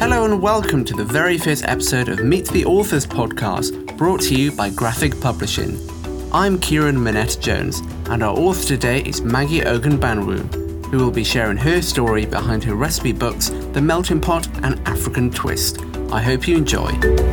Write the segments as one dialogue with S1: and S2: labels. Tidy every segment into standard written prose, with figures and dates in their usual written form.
S1: Hello and welcome to the very first episode of Meet the Authors podcast, brought to you by Graphic Publishing. I'm Kieran Minette-Jones, and our author today is Maggie Ogunbanwu, who will be sharing her story behind her recipe books, The Melting Pot and African Twist. I hope you enjoy.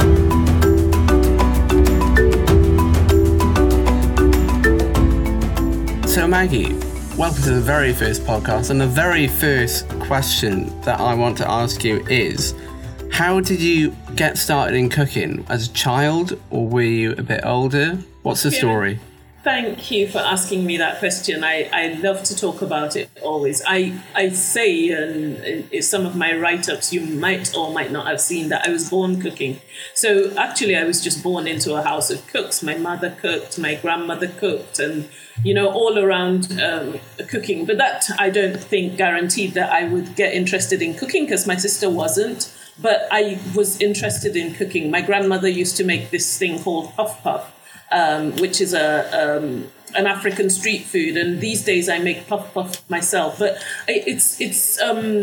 S1: So Maggie, welcome to the very first podcast, and the very first question that I want to ask you is, how did you get started in cooking? As a child, or were you a bit older? What's the story?
S2: Thank you for asking me that question. I love to talk about it always. I say, and in some of my write-ups, you might or might not have seen that I was born cooking. So actually, I was just born into a house of cooks. My mother cooked, my grandmother cooked, and, you know, all around cooking. But that, I don't think, guaranteed that I would get interested in cooking, because my sister wasn't. But I was interested in cooking. My grandmother used to make this thing called puff puff, which is an African street food, and these days I make puff puff myself. But it's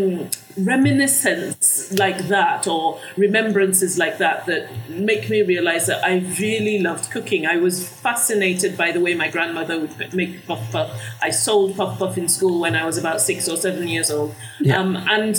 S2: reminiscence like that, or remembrances like that make me realize that I really loved cooking. I was fascinated by the way my grandmother would make puff puff. I sold puff puff in school when I was about 6 or 7 years old, and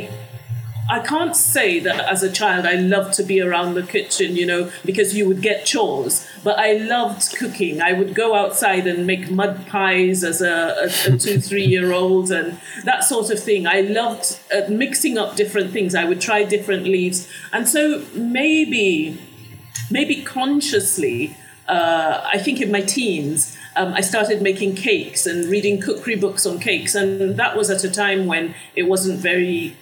S2: I can't say that as a child I loved to be around the kitchen, you know, because you would get chores. But I loved cooking. I would go outside and make mud pies as a 2-3-year-old and that sort of thing. I loved mixing up different things. I would try different leaves. And so maybe consciously, I think in my teens, I started making cakes and reading cookery books on cakes. And that was at a time when it wasn't very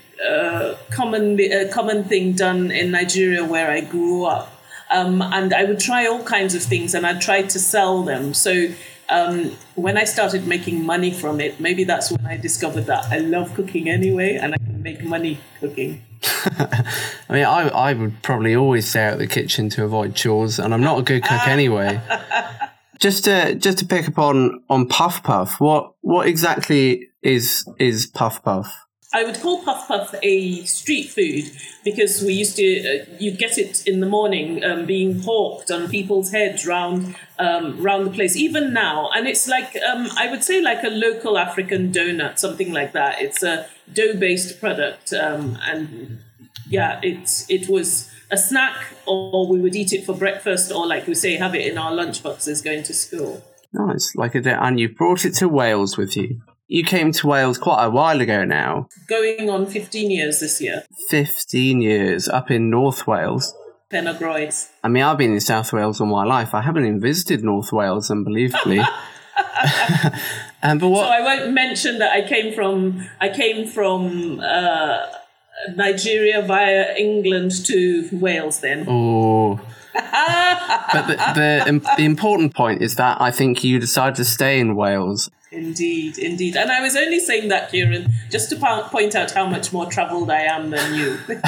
S2: common thing done in Nigeria where I grew up. And I would try all kinds of things and I'd try to sell them. So when I started making money from it, maybe that's when I discovered that I love cooking anyway and I can make money cooking.
S1: I mean, I would probably always stay out of the kitchen to avoid chores, and I'm not a good cook anyway. Just to pick up on puff puff, what exactly is puff puff?
S2: I would call puff puff a street food because we used to, you'd get it in the morning being hawked on people's heads round the place, even now. And it's like, I would say like a local African donut, something like that. It's a dough-based product. And yeah, it was a snack, or we would eat it for breakfast, or like we say, have it in our lunchboxes going to school.
S1: Nice, like a day. And you brought it to Wales with you. You came to Wales quite a while ago now.
S2: Going on 15 years this year.
S1: 15 years, up in North Wales.
S2: Pen y Groes. I
S1: mean, I've been in South Wales all my life. I haven't even visited North Wales, unbelievably.
S2: But what? So I won't mention that I came from Nigeria via England to Wales then.
S1: Oh. But the important point is that I think you decided to stay in Wales.
S2: Indeed. And I was only saying that, Kieran, just to point out how much more travelled I am than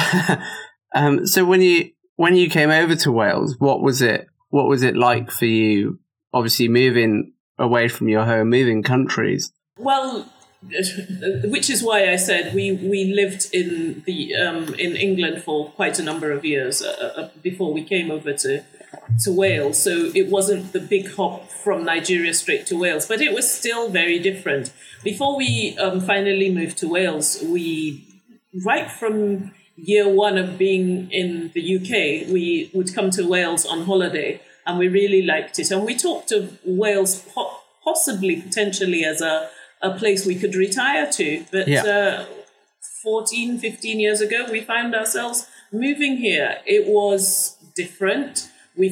S2: you.
S1: So when you came over to Wales, what was it like for you? Obviously, moving away from your home, moving countries.
S2: Well, which is why I said we lived in England for quite a number of years before we came over to Wales. So it wasn't the big hop from Nigeria straight to Wales, but it was still very different. Before we finally moved to Wales, right from year one of being in the UK, we would come to Wales on holiday, and we really liked it. And we talked of Wales potentially as a place we could retire to. But 14, 15 years ago, we found ourselves moving here. It was different. We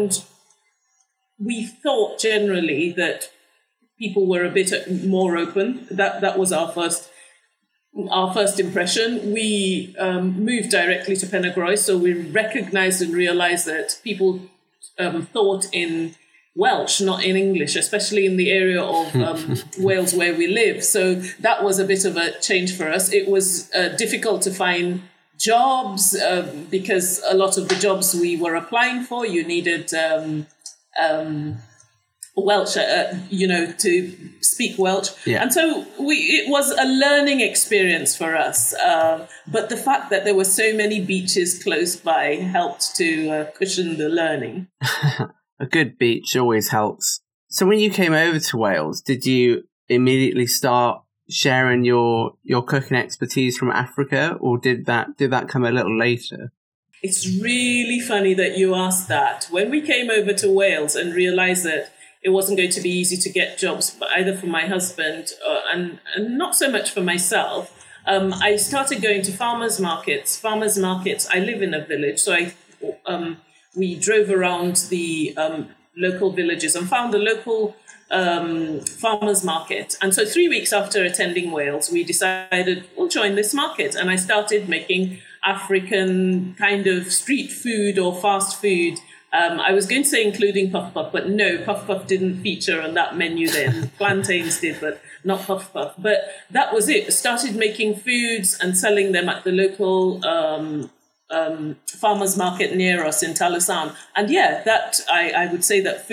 S2: thought generally that people were a bit more open. That was our first impression. We moved directly to Pen y Groes, so we recognized and realized that people thought in Welsh, not in English, especially in the area of Wales where we live. So that was a bit of a change for us. It was difficult to find jobs because a lot of the jobs we were applying for, you needed Welsh, to speak Welsh.
S1: Yeah.
S2: And so it was a learning experience for us. But the fact that there were so many beaches close by helped to cushion the learning.
S1: A good beach always helps. So when you came over to Wales, did you immediately start sharing your cooking expertise from Africa, or did that come a little later?
S2: It's really funny that you asked that. When we came over to Wales and realized that it wasn't going to be easy to get jobs, either for my husband and not so much for myself, I started going to farmers markets. I live in a village, so we drove around the local villages and found a local farmers market. And so 3 weeks after attending Wales, we decided we'll join this market. And I started making African kind of street food or fast food. I was going to say including puff puff, but no, puff puff didn't feature on that menu then. Plantains did, but not puff puff. But that was it. I started making foods and selling them at the local farmers market near us in Talosan. And yeah, that I would say that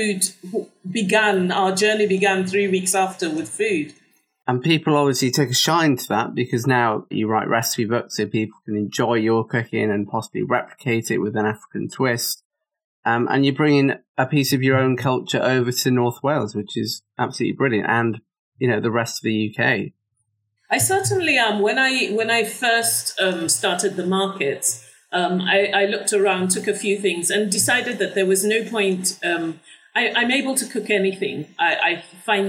S2: our journey began 3 weeks after with food.
S1: And people obviously took a shine to that, because now you write recipe books so people can enjoy your cooking and possibly replicate it with an African twist. And you're bringing a piece of your own culture over to North Wales, which is absolutely brilliant, and the rest of the UK.
S2: I certainly am. When I first started the markets, I looked around, took a few things, and decided that there was no point. I'm able to cook anything. I find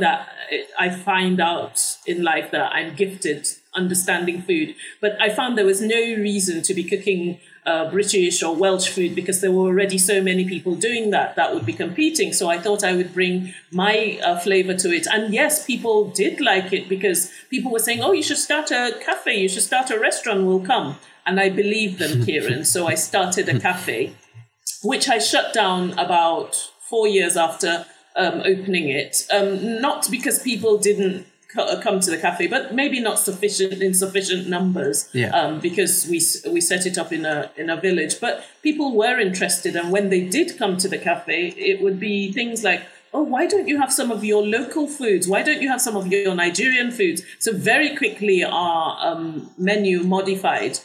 S2: out in life that I'm gifted understanding food, but I found there was no reason to be cooking British or Welsh food, because there were already so many people doing that would be competing. So I thought I would bring my flavor to it. And yes, people did like it, because people were saying, oh, you should start a cafe, you should start a restaurant, we'll come. And I believed them, Kieran. So I started a cafe, which I shut down about 4 years after opening it. Not because people didn't come to the cafe, but maybe not in sufficient numbers.
S1: Yeah.
S2: Because we set it up in a village. But people were interested, and when they did come to the cafe, it would be things like, oh, why don't you have some of your local foods? Why don't you have some of your Nigerian foods? So very quickly our menu modified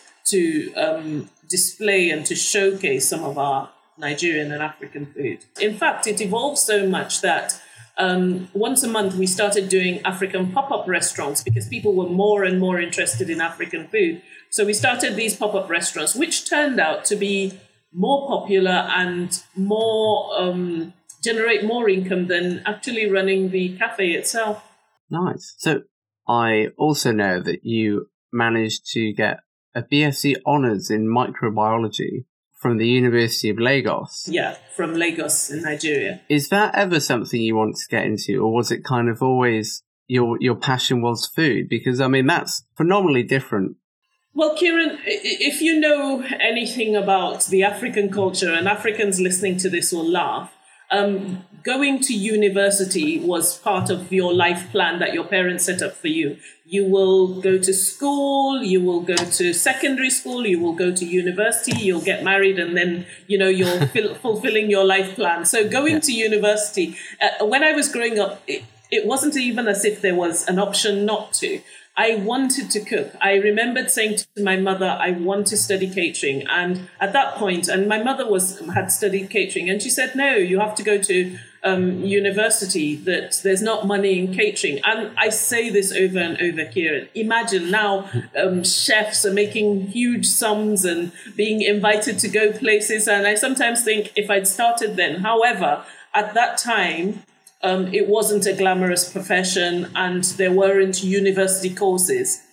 S2: to display and to showcase some of our Nigerian and African food. In fact, it evolved so much that once a month we started doing African pop-up restaurants, because people were more and more interested in African food. So we started these pop-up restaurants, which turned out to be more popular and more generate more income than actually running the cafe itself.
S1: Nice. So I also know that you managed to get a BSc Honours in microbiology from the University of Lagos.
S2: Yeah, from Lagos in Nigeria.
S1: Is that ever something you wanted to get into, or was it kind of always your passion was food? Because, I mean, that's phenomenally different.
S2: Well, Kieran, if you know anything about the African culture, and Africans listening to this will laugh, going to university was part of your life plan that your parents set up for you. You will go to school, you will go to secondary school, you will go to university, you'll get married, and then, you're fulfilling your life plan. So going to university, when I was growing up, it wasn't even as if there was an option not to. I wanted to cook. I remembered saying to my mother, I want to study catering. And at that point, and my mother had studied catering, and she said, no, you have to go to university, that there's not money in catering. And I say this over and over, Kieran. Imagine now chefs are making huge sums and being invited to go places. And I sometimes think if I'd started then. However, at that time, it wasn't a glamorous profession, and there weren't university courses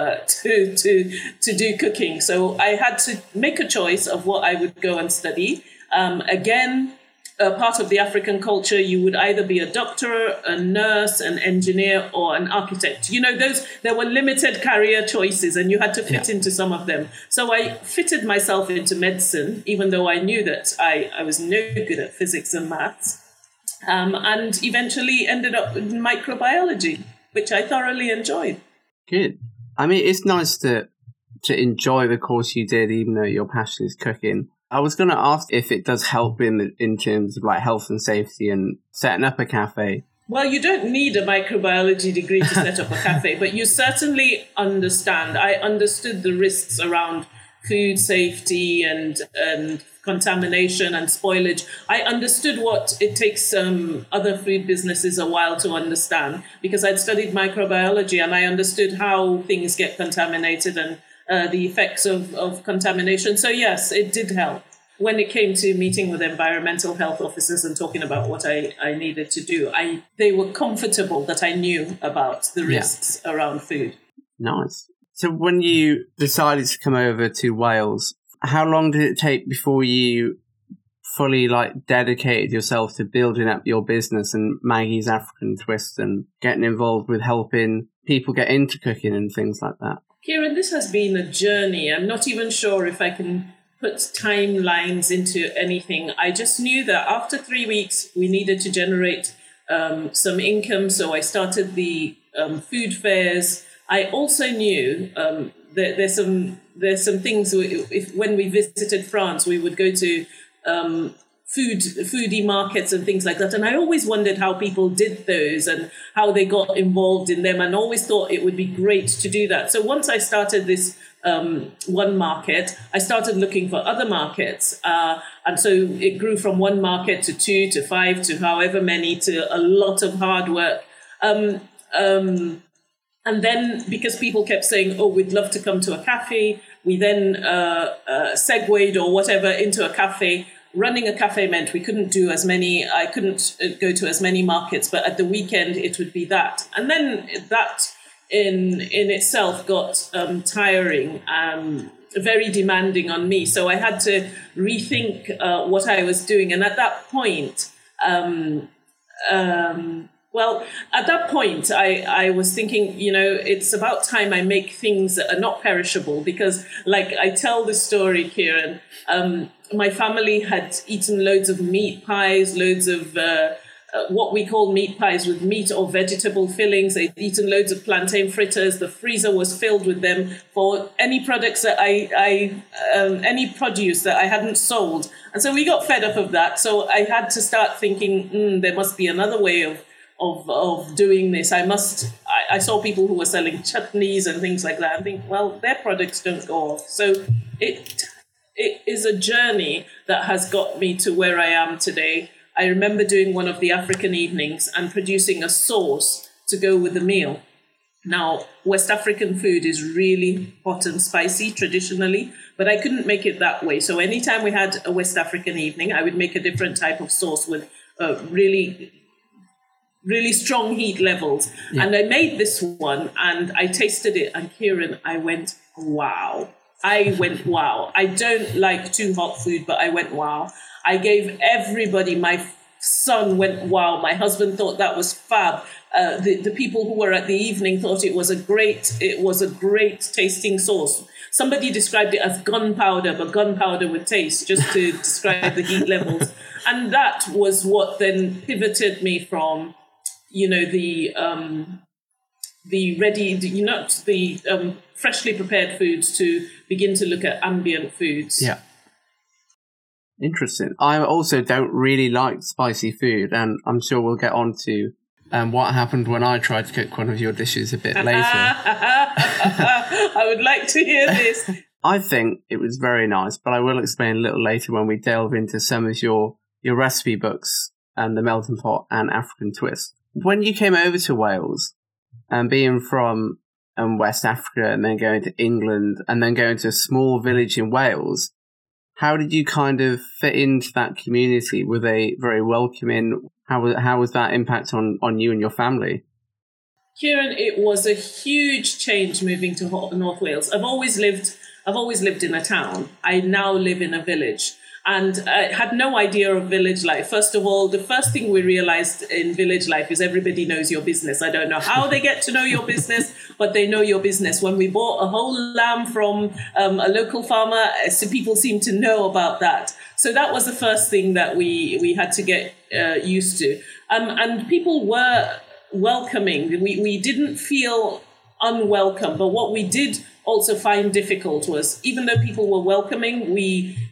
S2: to do cooking. So I had to make a choice of what I would go and study. Again, part of the African culture, you would either be a doctor, a nurse, an engineer, or an architect. There were limited career choices, and you had to fit into some of them. So I fitted myself into medicine, even though I knew that I was no good at physics and maths. And eventually ended up in microbiology, which I thoroughly enjoyed.
S1: Good. I mean, it's nice to enjoy the course you did, even though your passion is cooking. I was going to ask if it does help in terms of like health and safety and setting up a cafe.
S2: Well, you don't need a microbiology degree to set up a cafe, but you certainly understand. I understood the risks around food safety and contamination and spoilage. I understood what it takes other food businesses a while to understand, because I'd studied microbiology and I understood how things get contaminated and the effects of contamination. So yes, it did help. When it came to meeting with environmental health officers and talking about what I needed to do, they were comfortable that I knew about the risks around food.
S1: Nice. So when you decided to come over to Wales, how long did it take before you fully dedicated yourself to building up your business and Maggie's African Twist and getting involved with helping people get into cooking and things like that?
S2: Kieran, this has been a journey. I'm not even sure if I can put timelines into anything. I just knew that after 3 weeks, we needed to generate some income. So I started the food fairs. I also knew that there's some things. When we visited France, we would go to foodie markets and things like that. And I always wondered how people did those and how they got involved in them, and always thought it would be great to do that. So once I started this one market, I started looking for other markets. And so it grew from one market to 2 to 5 to however many, to a lot of hard work. And then because people kept saying, oh, we'd love to come to a cafe, we then segued or whatever into a cafe. Running a cafe meant we couldn't do as many, I couldn't go to as many markets, but at the weekend it would be that. And then that in itself got tiring, very demanding on me. So I had to rethink what I was doing. And at that point, I was thinking, it's about time I make things that are not perishable, because I tell the story, Kieran, my family had eaten loads of meat pies, loads of what we call meat pies with meat or vegetable fillings. They'd eaten loads of plantain fritters. The freezer was filled with them for any products that any produce that I hadn't sold. And so we got fed up of that. So I had to start thinking, there must be another way of doing this. I saw people who were selling chutneys and things like that, and think, well, their products don't go off. So it is a journey that has got me to where I am today. I remember doing one of the African evenings and producing a sauce to go with the meal. Now, West African food is really hot and spicy traditionally, but I couldn't make it that way. So anytime we had a West African evening, I would make a different type of sauce with really strong heat levels. Yeah. And I made this one and I tasted it, and Kieran, I went, wow. I don't like too hot food, but I went, wow. I gave everybody, my son went, wow. My husband thought that was fab. The people who were at the evening thought it was a great tasting sauce. Somebody described it as gunpowder, but gunpowder with taste, just to describe the heat levels. And that was what then pivoted me from, the freshly prepared foods to begin to look at ambient foods.
S1: Yeah. Interesting. I also don't really like spicy food, and I'm sure we'll get on to what happened when I tried to cook one of your dishes a bit later.
S2: I would like to hear this.
S1: I think it was very nice, but I will explain a little later when we delve into some of your recipe books and the Melting Pot and African Twist. When you came over to Wales, and being from West Africa and then going to England and then going to a small village in Wales, how did you kind of fit into that community? Were they very welcoming? How was that impact on you and your family?
S2: Kieran, it was a huge change moving to North Wales. I've always lived in a town. I now live in a village. And I had no idea of village life. First of all, the first thing we realized in village life is everybody knows your business. I don't know how they get to know your business, but they know your business. When we bought a whole lamb from a local farmer, so people seem to know about that. So that was the first thing that we had to get used to. And people were welcoming. We didn't feel unwelcome. But what we did also find difficult was, even though people were welcoming,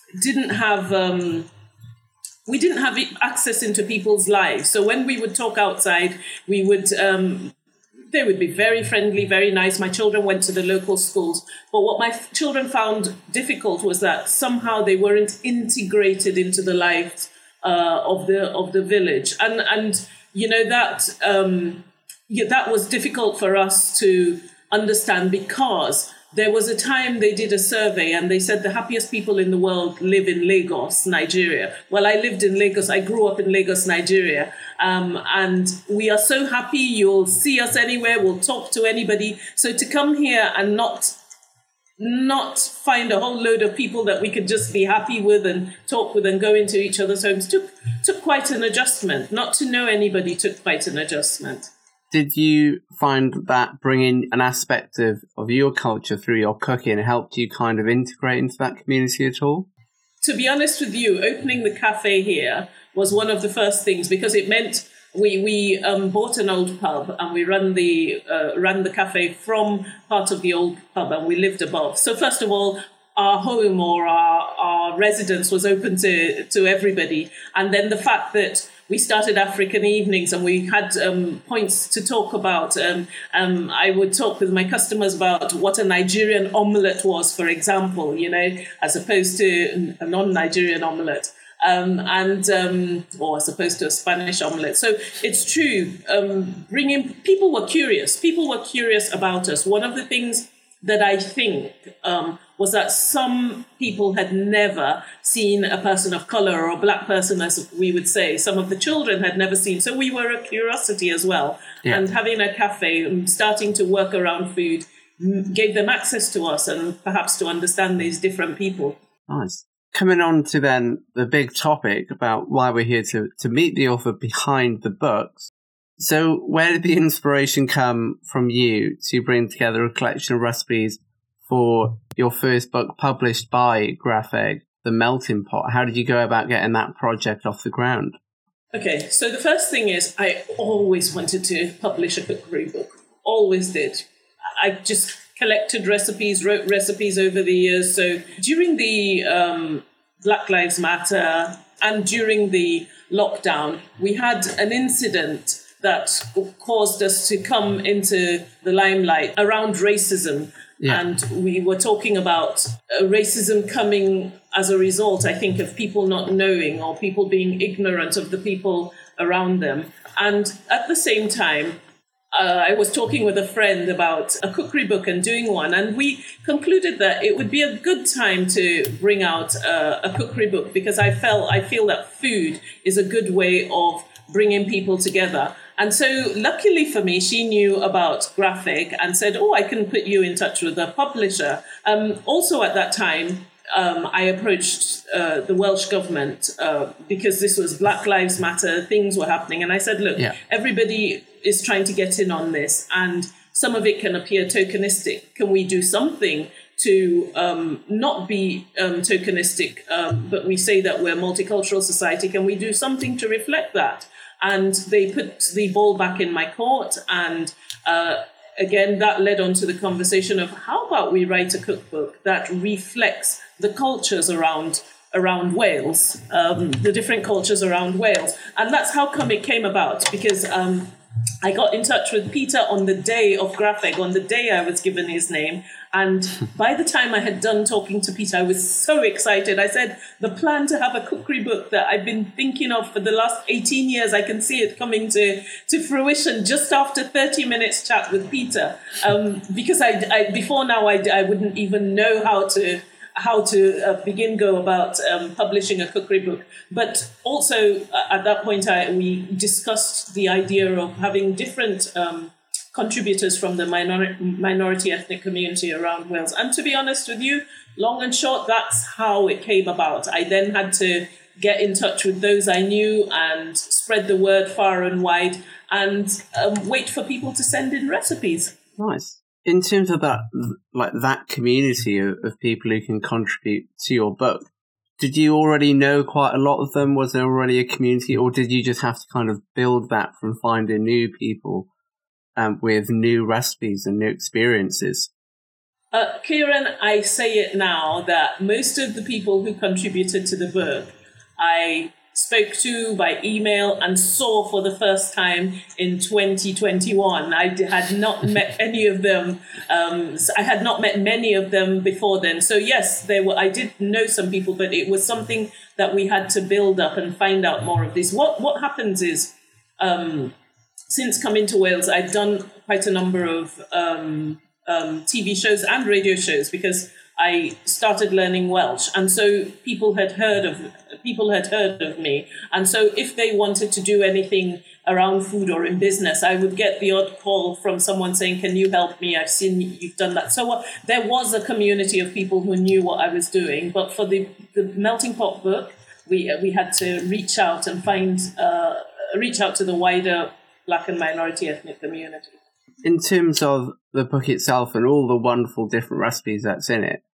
S2: didn't have we didn't have access into people's lives. So when we would talk outside, we would they would be very friendly, very nice. My children went to the local schools. But what my children found difficult was that somehow they weren't integrated into the lives of the village. And you know, that that was difficult for us to understand, because there was a time they did a survey and they said the happiest people in the world live in Lagos, Nigeria. Well, I lived in Lagos. I grew up in Lagos, Nigeria. And we are so happy. You'll see us anywhere. We'll talk to anybody. So to come here and not find a whole load of people that we could just be happy with and talk with and go into each other's homes took quite an adjustment. Not to know anybody took quite an adjustment.
S1: Did you find that bringing an aspect of your culture through your cooking helped you kind of integrate into that community at all?
S2: To be honest with you, opening the cafe here was one of the first things, because it meant we bought an old pub and we ran the cafe from part of the old pub, and we lived above. So first of all, our home or our residence was open to everybody. And then the fact that we started African evenings and we had points to talk about. I would talk with my customers about what a Nigerian omelette was, for example, you know, as opposed to a non-Nigerian omelette. Or as opposed to a Spanish omelette. So it's true. People were curious. People were curious about us. One of the things that I think was that some people had never seen a person of color, or a black person, as we would say. Some of the children had never seen. So we were a curiosity as well. Yeah. And having a cafe and starting to work around food gave them access to us and perhaps to understand these different people.
S1: Nice. Coming on to then the big topic about why we're here to meet the author behind the books. So where did the inspiration come from you to bring together a collection of recipes for your first book published by Graphic, The Melting Pot? How did you go about getting that project off the ground?
S2: Okay, so the first thing is I always wanted to publish a cookery book. Always did. I just collected recipes, wrote recipes over the years. So during the Black Lives Matter and during the lockdown, we had an incident that caused us to come into the limelight around racism. Yeah. And we were talking about racism coming as a result, I think, of people not knowing or people being ignorant of the people around them. And at the same time, I was talking with a friend about a cookery book and doing one, and we concluded that it would be a good time to bring out a cookery book, because I feel that food is a good way of bringing people together. And so luckily for me, she knew about Graphic and said, oh, I can put you in touch with a publisher. Also at that time, I approached the Welsh government because this was Black Lives Matter, things were happening. And I said, look, everybody is trying to get in on this, and some of it can appear tokenistic. Can we do something to not be tokenistic, but we say that we're a multicultural society? Can we do something to reflect that? And they put the ball back in my court. And again, that led on to the conversation of how about we write a cookbook that reflects the cultures around Wales, the different cultures around Wales. And that's how come it came about, because I got in touch with Peter on the day of Graphic, on the day I was given his name. And by the time I had done talking to Peter, I was so excited. I said, the plan to have a cookery book that I've been thinking of for the last 18 years, I can see it coming to fruition just after 30 minutes chat with Peter. Because I before now, I wouldn't even know how to go about publishing a cookery book. But also at that point, we discussed the idea of having different contributors from the minority ethnic community around Wales. And to be honest with you, long and short, that's how it came about. I then had to get in touch with those I knew and spread the word far and wide, and wait for people to send in recipes.
S1: Nice. In terms of that community of people who can contribute to your book, did you already know quite a lot of them? Was there already a community, or did you just have to kind of build that from finding new people with new recipes and new experiences?
S2: Kieran, I say it now that most of the people who contributed to the book, I spoke to by email and saw for the first time in 2021. I had not met any of them. I had not met many of them before then. So yes, there were. I did know some people, but it was something that we had to build up and find out more of this. What happens is, since coming to Wales, I've done quite a number of TV shows and radio shows because I started learning Welsh, and so people had heard of me, and so if they wanted to do anything around food or in business, I would get the odd call from someone saying, "Can you help me? I've seen you've done that." So there was a community of people who knew what I was doing, but for the Melting Pot book, we had to reach out and reach out to the wider Black and minority ethnic community.
S1: In terms of the book itself and all the wonderful different recipes that's in it,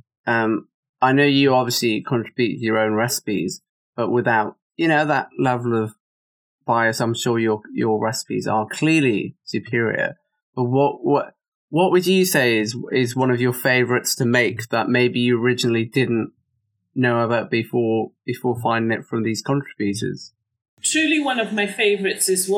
S1: I know you obviously contribute your own recipes, but without, that level of bias, I'm sure your recipes are clearly superior. But what would you say is one of your favorites to make that maybe you originally didn't know about before finding it from these contributors?
S2: Truly, one of my favorites is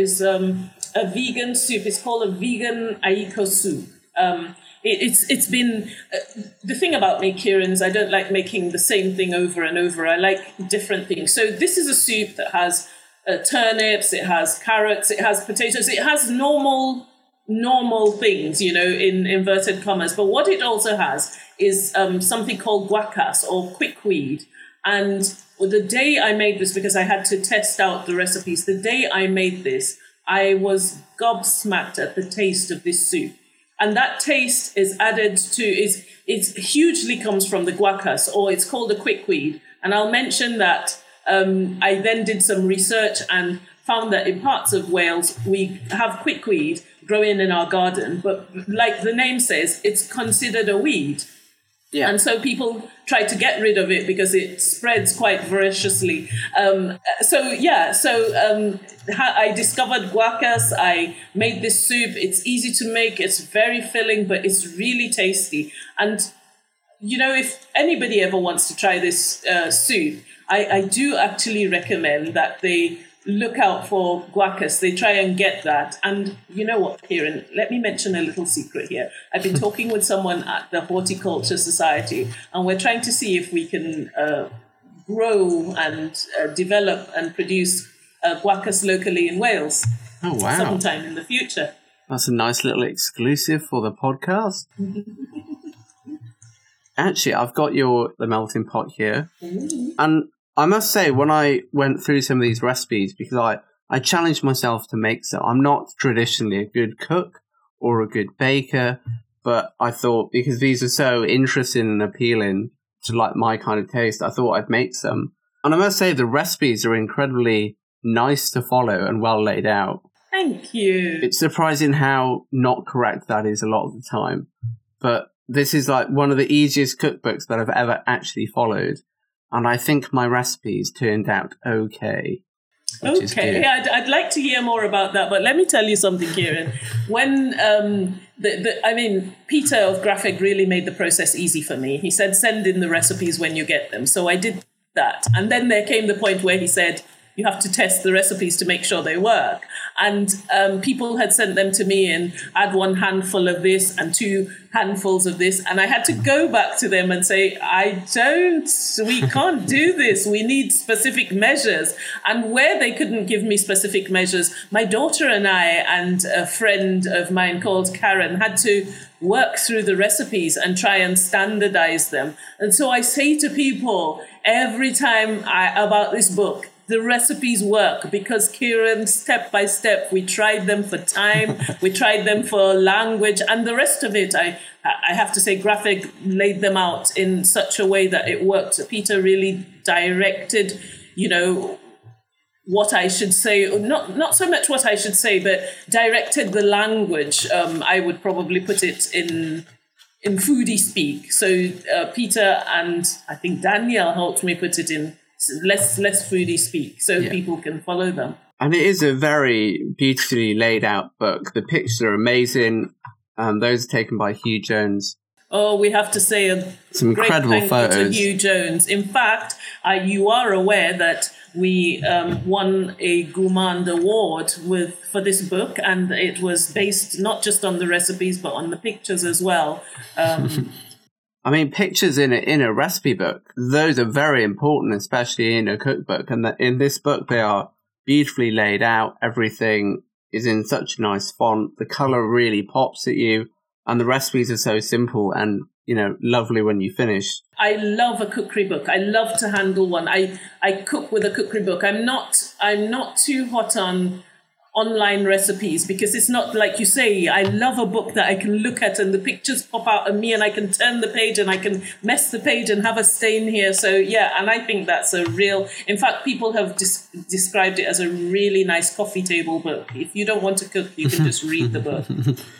S2: a vegan soup. It's called a vegan aiko soup. It's been the thing about me, Kieran, is I don't like making the same thing over and over. I like different things. So this is a soup that has turnips, it has carrots, it has potatoes, it has normal things, in inverted commas. But what it also has is something called guacas or quickweed. And the day I made this, because I had to test out the recipes, the day I made this, I was gobsmacked at the taste of this soup. And that taste is added to, it hugely comes from the guacas, or it's called a quickweed. And I'll mention that I then did some research and found that in parts of Wales, we have quickweed growing in our garden. But like the name says, it's considered a weed. Yeah. And so people try to get rid of it because it spreads quite voraciously. I discovered guacas. I made this soup. It's easy to make. It's very filling, but it's really tasty. And, if anybody ever wants to try this soup, I do actually recommend that they look out for guacas. They try and get that. And you know what, Kieran, let me mention a little secret here. I've been talking with someone at the Horticulture Society, and we're trying to see if we can grow and develop and produce guacas locally in Wales.
S1: Oh, wow.
S2: Sometime in the future.
S1: That's a nice little exclusive for the podcast. Actually, I've got the melting pot here. And I must say, when I went through some of these recipes, because I challenged myself to make some, I'm not traditionally a good cook or a good baker, but I thought because these are so interesting and appealing to like my kind of taste, I thought I'd make some. And I must say, the recipes are incredibly nice to follow and well laid out.
S2: Thank you.
S1: It's surprising how not correct that is a lot of the time. But this is like one of the easiest cookbooks that I've ever actually followed. And I think my recipes turned out okay.
S2: Okay, I'd like to hear more about that. But let me tell you something, Kieran. When Peter of Graphic really made the process easy for me. He said, send in the recipes when you get them. So I did that. And then there came the point where he said, you have to test the recipes to make sure they work. And people had sent them to me and add 1 handful of this and 2 handfuls of this. And I had to go back to them and say, we can't do this. We need specific measures. And where they couldn't give me specific measures, my daughter and I and a friend of mine called Karen had to work through the recipes and try and standardize them. And so I say to people every time about this book, the recipes work because Kieran, step by step, we tried them for time, we tried them for language, and the rest of it, I have to say, Graphic laid them out in such a way that it worked. Peter really directed, what I should say, not so much what I should say, but directed the language. I would probably put it in foodie speak. So Peter and I think Danielle helped me put it in less foodie speak, so people can follow them.
S1: And it is a very beautifully laid out book. The pictures are amazing. Those are taken by Hugh Jones.
S2: Oh, we have to say
S1: some incredible
S2: great thank
S1: photos
S2: you to Hugh Jones. In fact, you are aware that we won a Gourmand Award for this book, and it was based not just on the recipes but on the pictures as well.
S1: I mean, pictures in a recipe book, those are very important, especially in a cookbook. And in this book, they are beautifully laid out. Everything is in such a nice font. The color really pops at you. And the recipes are so simple and, lovely when you finish.
S2: I love a cookery book. I love to handle one. I cook with a cookery book. I'm not too hot on online recipes because it's not like you say. I love a book that I can look at and the pictures pop out at me and I can turn the page and I can mess the page and have a stain here. So yeah, and I think that's in fact, people have described it as a really nice coffee table book. If you don't want to cook, you can just read the book.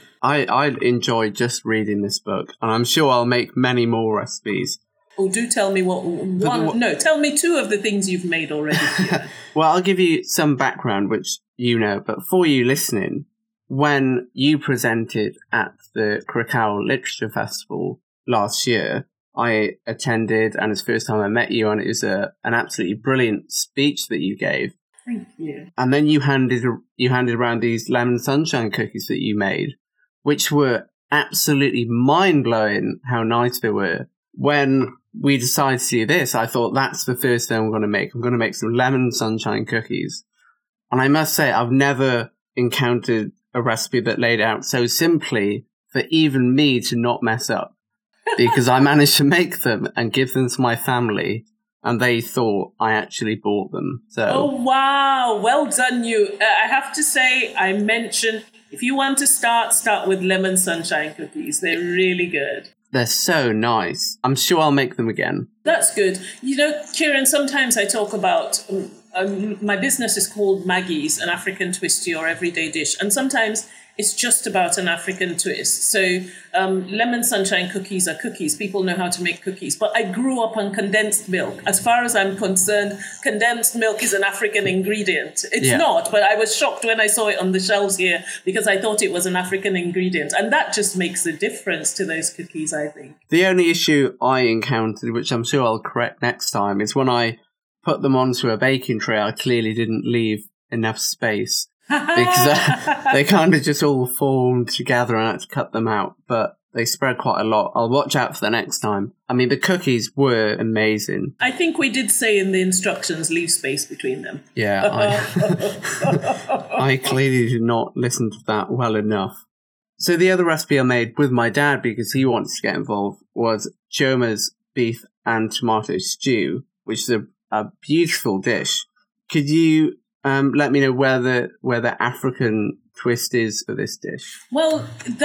S1: I enjoy just reading this book, and I'm sure I'll make many more recipes.
S2: Oh, do tell me tell me 2 of the things you've made already.
S1: Well, I'll give you some background, which but for you listening, when you presented at the Krakow Literature Festival last year, I attended, and it's the first time I met you, and it was an absolutely brilliant speech that you gave.
S2: Thank you.
S1: And then you handed around these lemon sunshine cookies that you made, which were absolutely mind-blowing how nice they were. When we decided to do this, I thought that's the first thing I'm going to make. I'm going to make some lemon sunshine cookies. And I must say, I've never encountered a recipe that laid out so simply for even me to not mess up. Because I managed to make them and give them to my family, and they thought I actually bought them. So.
S2: Oh, wow. Well done, you. I have to say, I mentioned, if you want to start with lemon sunshine cookies. They're really good.
S1: They're so nice. I'm sure I'll make them again.
S2: That's good. Kieran, sometimes I talk about, my business is called Maggie's, an African twist to your everyday dish. And sometimes it's just about an African twist. So lemon sunshine cookies are cookies. People know how to make cookies. But I grew up on condensed milk. As far as I'm concerned, condensed milk is an African ingredient. It's not, but I was shocked when I saw it on the shelves here because I thought it was an African ingredient. And that just makes a difference to those cookies, I think.
S1: The only issue I encountered, which I'm sure I'll correct next time, is when I put them onto a baking tray, I clearly didn't leave enough space. Because they kind of just all formed together and I had to cut them out. But they spread quite a lot. I'll watch out for the next time. I mean, the cookies were amazing.
S2: I think we did say in the instructions, leave space between them.
S1: Yeah, I clearly did not listen to that well enough. So the other recipe I made with my dad, because he wanted to get involved, was Chioma's beef and tomato stew, which is a beautiful dish. Could you let me know where the African twist is for this dish?
S2: Well,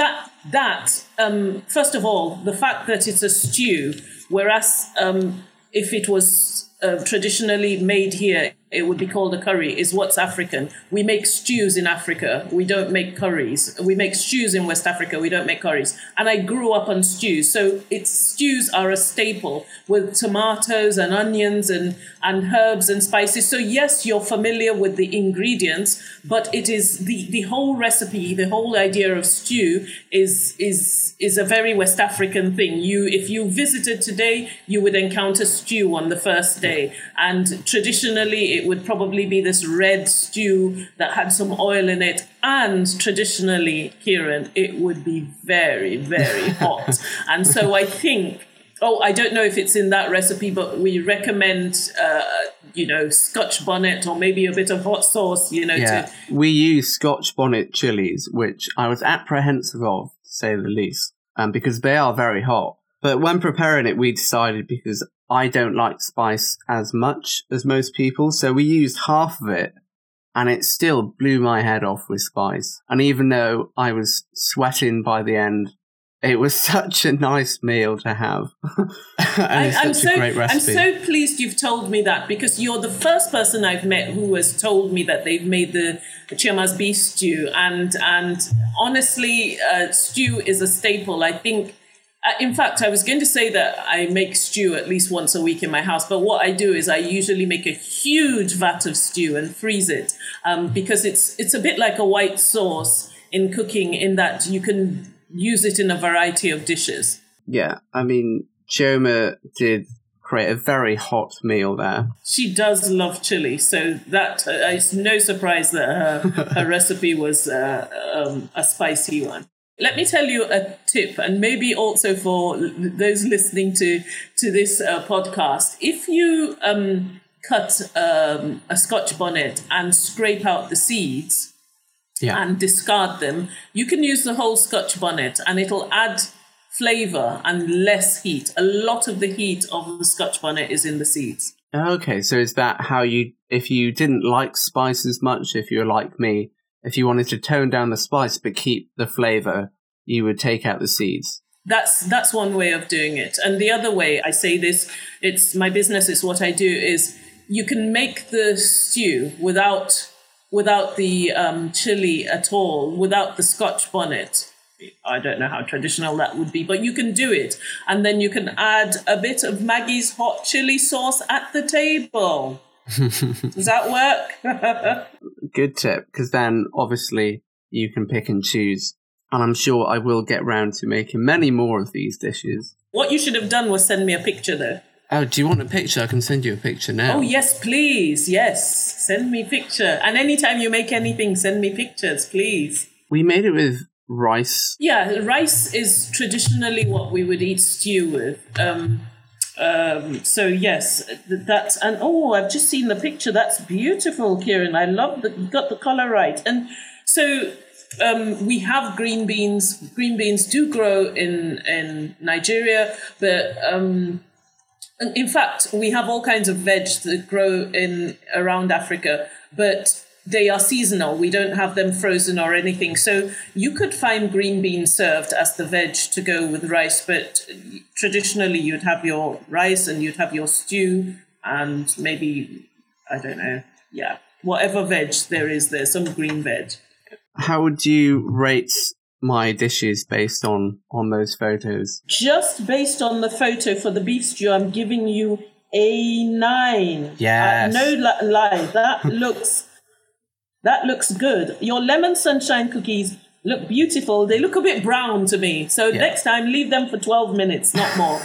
S2: first of all, the fact that it's a stew, whereas if it was traditionally made here, it would be called a curry, is what's African. We make stews in Africa. We don't make curries. We make stews in West Africa. We don't make curries. And I grew up on stews. So stews are a staple with tomatoes and onions and herbs and spices. So yes, you're familiar with the ingredients, but it is the whole recipe, the whole idea of stew is a very West African thing. If you visited today, you would encounter stew on the first day. And traditionally, it would probably be this red stew that had some oil in it. And traditionally, Kieran, it would be very, very hot. And so I think, I don't know if it's in that recipe, but we recommend, Scotch bonnet or maybe a bit of hot sauce,
S1: We use Scotch bonnet chilies, which I was apprehensive of, to say the least, because they are very hot. But when preparing it, we decided, because I don't like spice as much as most people, so we used half of it, and it still blew my head off with spice. And even though I was sweating by the end, it was such a nice meal to have. And it's such a great recipe.
S2: I'm so pleased you've told me that, because you're the first person I've met who has told me that they've made the Chioma's beef stew. And honestly, stew is a staple. I think, in fact, I was going to say that I make stew at least once a week in my house. But what I do is I usually make a huge vat of stew and freeze it, because it's a bit like a white sauce in cooking, in that you can use it in a variety of dishes.
S1: Yeah, I mean, Joma did create a very hot meal there.
S2: She does love chili, so that it's no surprise that her recipe was a spicy one. Let me tell you a tip, and maybe also for those listening to this podcast. If you cut a Scotch bonnet and scrape out the seeds and discard them, you can use the whole Scotch bonnet and it'll add flavour and less heat. A lot of the heat of the Scotch bonnet is in the seeds.
S1: Okay, so is that how if you didn't like spices much, if you're like me, if you wanted to tone down the spice but keep the flavour, you would take out the seeds? That's
S2: one way of doing it. And the other way, I say this, it's my business, it's what I do, is you can make the stew without the chili at all, without the Scotch bonnet. I don't know how traditional that would be, but you can do it. And then you can add a bit of Maggie's hot chili sauce at the table. Does that work?
S1: Good tip, because then obviously you can pick and choose. And I'm sure I will get round to making many more of these dishes.
S2: What you should have done was send me a picture, though.
S1: Oh, do you want a picture? I can send you a picture now.
S2: Oh, yes, please. Yes. Send me a picture. And anytime you make anything, send me pictures, please.
S1: We made it with rice.
S2: Yeah, rice is traditionally what we would eat stew with. So yes, that's, and I've just seen the picture. That's beautiful, Kieran. I love that you got the color right. And so we have green beans. Green beans do grow in Nigeria, but in fact, we have all kinds of veg that grow around Africa, but they are seasonal. We don't have them frozen or anything. So you could find green beans served as the veg to go with rice, but traditionally you'd have your rice and you'd have your stew and maybe, I don't know, whatever veg there's some green veg.
S1: How would you rate my dishes based on those photos?
S2: Just based on the photo for the beef stew, I'm giving you a 9.
S1: Yes.
S2: No lie, that looks good. Your lemon sunshine cookies look beautiful. They look a bit brown to me. So next time, leave them for 12 minutes, not more.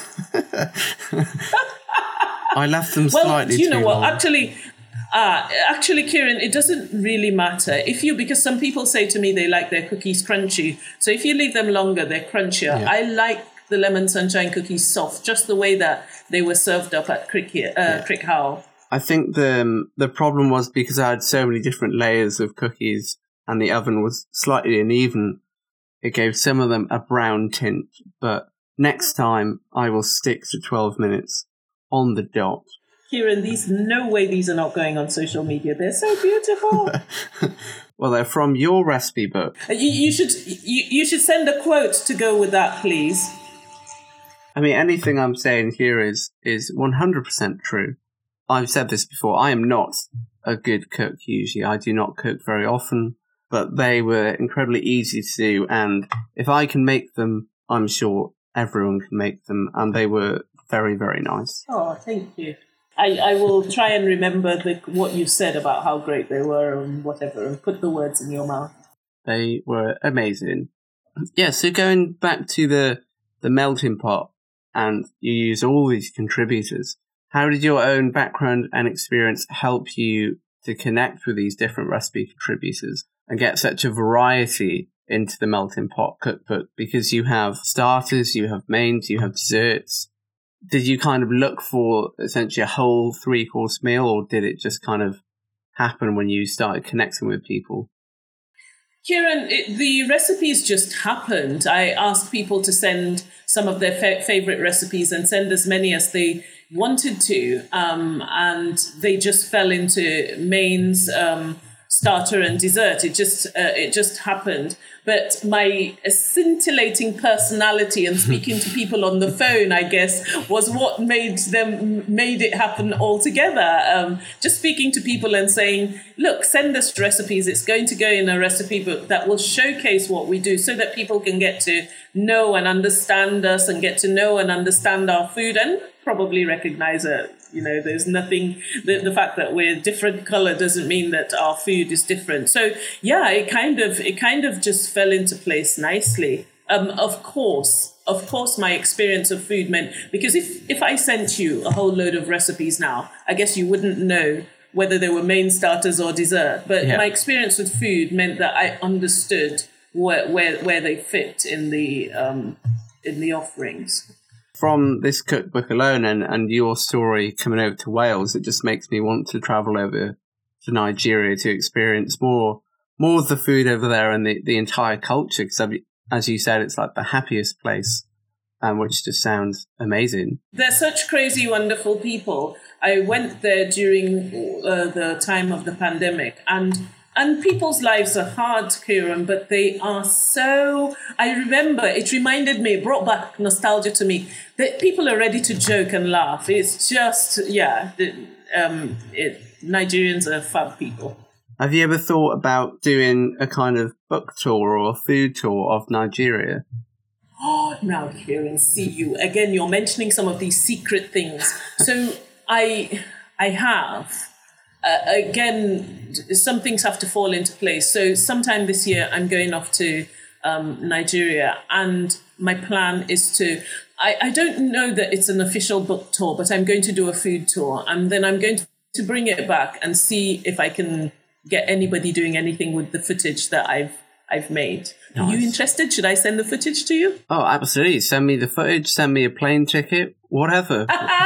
S1: I left them slightly too long.
S2: Well, you know what? Actually, Kieran, it doesn't really matter. Because some people say to me they like their cookies crunchy. So if you leave them longer, they're crunchier. Yeah. I like the lemon sunshine cookies soft, just the way that they were served up at Crick Howell.
S1: I think the problem was because I had so many different layers of cookies and the oven was slightly uneven, it gave some of them a brown tint. But next time I will stick to 12 minutes on the dot.
S2: Kieran, no way these are not going on social media. They're so beautiful.
S1: Well, they're from your recipe book.
S2: You should send a quote to go with that, please.
S1: I mean, anything I'm saying here is 100% true. I've said this before, I am not a good cook usually. I do not cook very often, but they were incredibly easy to do. And if I can make them, I'm sure everyone can make them. And they were very, very nice.
S2: Oh, thank you. I will try and remember what you said about how great they were and whatever, and put the words in your mouth.
S1: They were amazing. Yeah, so going back to the melting pot, and you use all these contributors. How did your own background and experience help you to connect with these different recipe contributors and get such a variety into the Melting Pot cookbook? Because you have starters, you have mains, you have desserts. Did you kind of look for essentially a whole 3-course meal, or did it just kind of happen when you started connecting with people?
S2: Kieran, the recipes just happened. I asked people to send some of their favourite recipes and send as many as they wanted to, and they just fell into mains, starter and dessert. It just happened. But my scintillating personality and speaking to people on the phone, I guess, was what made it happen altogether. Just speaking to people and saying, look, send us recipes. It's going to go in a recipe book that will showcase what we do so that people can get to know and understand us and get to know and understand our food and probably recognize it. You know, there's nothing, the fact that we're different color doesn't mean that our food is different. So yeah, it kind of just fell into place nicely. Of course, my experience of food meant, because if I sent you a whole load of recipes now, I guess you wouldn't know whether they were main starters or dessert. But my experience with food meant that I understood where they fit in the offerings.
S1: From this cookbook alone and your story coming over to Wales, it just makes me want to travel over to Nigeria to experience more of the food over there and the entire culture. Because as you said, it's like the happiest place, which just sounds amazing.
S2: They're such crazy, wonderful people. I went there during the time of the pandemic, and people's lives are hard, Kieran, but they are so... I remember, it brought back nostalgia to me, that people are ready to joke and laugh. It's just, Nigerians are fab people.
S1: Have you ever thought about doing a kind of book tour or a food tour of Nigeria?
S2: Oh, now, Kieran, see you. Again, you're mentioning some of these secret things. So I have... again, some things have to fall into place. So sometime this year, I'm going off to Nigeria, and my plan is to... I don't know that it's an official book tour, but I'm going to do a food tour, and then I'm going to bring it back and see if I can get anybody doing anything with the footage that I've made. Nice. Are you interested? Should I send the footage to you?
S1: Oh, absolutely. Send me the footage, send me a plane ticket, whatever.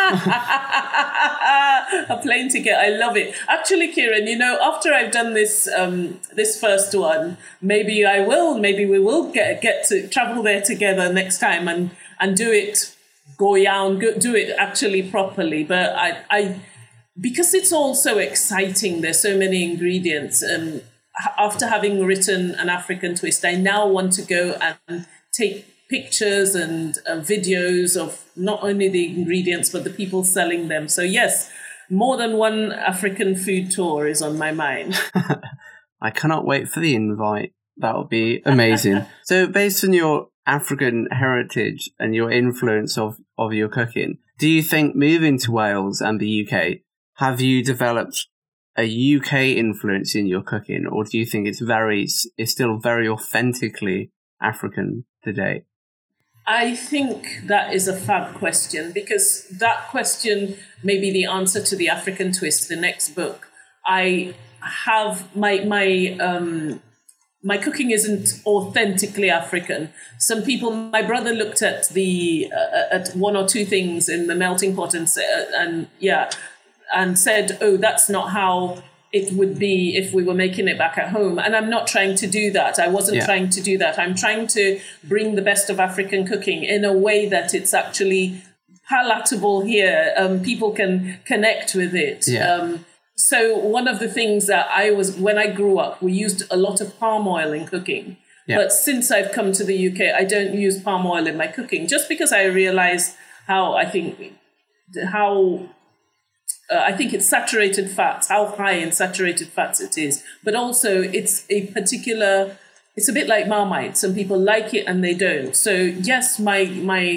S2: A plane ticket. I love it. Actually, Kieran, after I've done this this first one, maybe we will get to travel there together next time and do it, do it actually properly. But I because it's all so exciting, there's so many ingredients. After having written An African Twist, I now want to go and take pictures and videos of not only the ingredients, but the people selling them. So yes, more than one African food tour is on my mind.
S1: I cannot wait for the invite. That'll be amazing. So based on your African heritage and your influence of your cooking, do you think moving to Wales and the UK, have you developed a UK influence in your cooking, or do you think it's still very authentically African today?
S2: I think that is a fab question, because that question may be the answer to the African Twist, the next book. I have my cooking isn't authentically African. Some people, my brother looked at at one or two things in the melting pot and said, oh, that's not how it would be if we were making it back at home. And I'm not trying to do that. I wasn't trying to do that. I'm trying to bring the best of African cooking in a way that it's actually palatable here. People can connect with it.
S1: Yeah.
S2: So one of the things that when I grew up, we used a lot of palm oil in cooking. Yeah. But since I've come to the UK, I don't use palm oil in my cooking, just because I realized I think it's saturated fats, how high in saturated fats it is. But also it's a bit like Marmite. Some people like it and they don't. So yes, my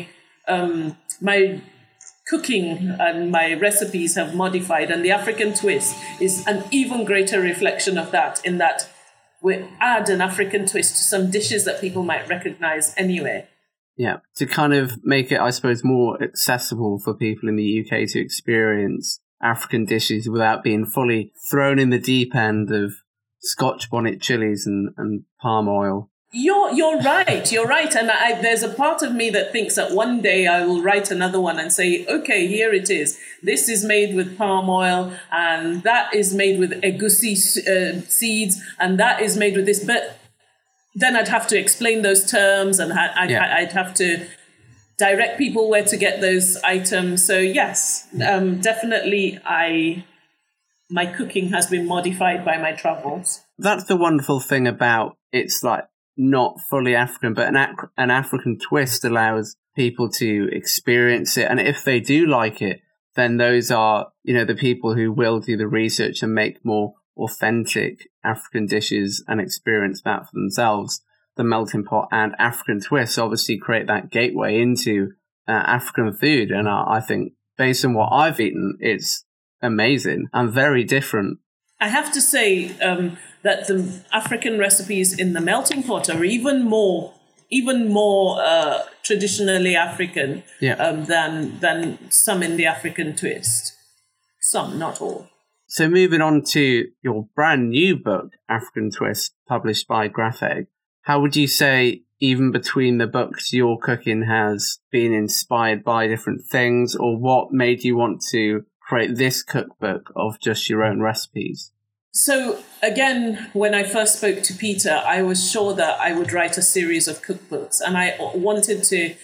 S2: cooking and my recipes have modified, and the African Twist is an even greater reflection of that, in that we add an African twist to some dishes that people might recognize anyway.
S1: Yeah, to kind of make it, I suppose, more accessible for people in the UK to experience African dishes without being fully thrown in the deep end of Scotch bonnet chilies and palm oil.
S2: You're right. And there's a part of me that thinks that one day I will write another one and say, okay, here it is. This is made with palm oil, and that is made with egusi seeds, and that is made with this. But then I'd have to explain those terms, and I'd have to direct people where to get those items. So yes, definitely my cooking has been modified by my travels.
S1: That's the wonderful thing about it's like not fully African, but an African twist allows people to experience it. And if they do like it, then those are, the people who will do the research and make more authentic African dishes and experience that for themselves. The melting pot and African twist obviously create that gateway into African food. And I think based on what I've eaten, it's amazing and very different.
S2: I have to say that the African recipes in the melting pot are even more even more traditionally African
S1: Yeah.
S2: than some in the African twist. Some, not all.
S1: So moving on to your brand new book, African Twist, published by Graphic, how would you say, even between the books, your cooking has been inspired by different things, or what made you want to create this cookbook of just your own recipes?
S2: So again, when I first spoke to Peter, I was sure that I would write a series of cookbooks, and I wanted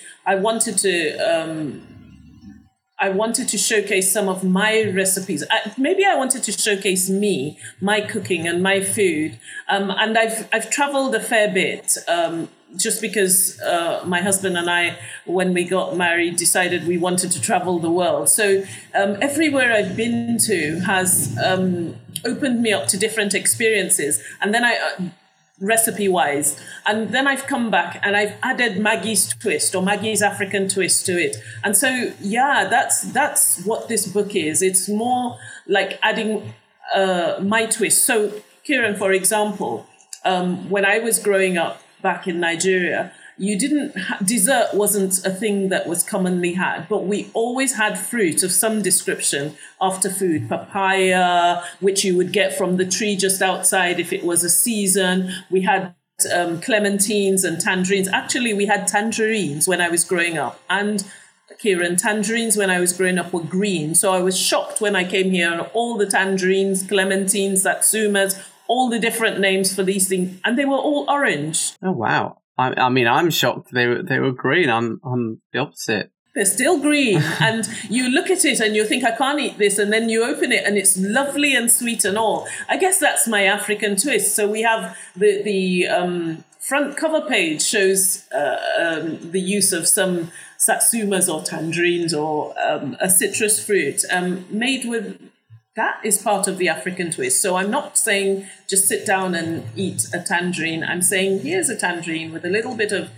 S2: to showcase some of my recipes. Maybe I wanted to showcase me, my cooking and my food. And I've traveled a fair bit, just because my husband and I, when we got married, decided we wanted to travel the world. So everywhere I've been to has opened me up to different experiences. And then recipe-wise. And then I've come back and I've added Maggie's twist or Maggie's African twist to it. And so, yeah, that's what this book is. It's more like adding my twist. So, Kieran, for example, when I was growing up back in Nigeria, dessert wasn't a thing that was commonly had, but we always had fruit of some description after food. Papaya, which you would get from the tree just outside if it was a season. We had clementines and tangerines. Actually, we had tangerines when I was growing up. And Kieran, tangerines when I was growing up were green. So I was shocked when I came here and all the tangerines, clementines, satsumas, all the different names for these things, and they were all orange.
S1: Oh, wow. I mean, I'm shocked they were green. I'm the opposite.
S2: They're still green. And you look at it and you think, I can't eat this. And then you open it and it's lovely and sweet and all. I guess that's my African twist. So we have the front cover page shows the use of some satsumas or tangerines or a citrus fruit made with... That is part of the African twist. So I'm not saying just sit down and eat a tangerine. I'm saying here's a tangerine with a little bit of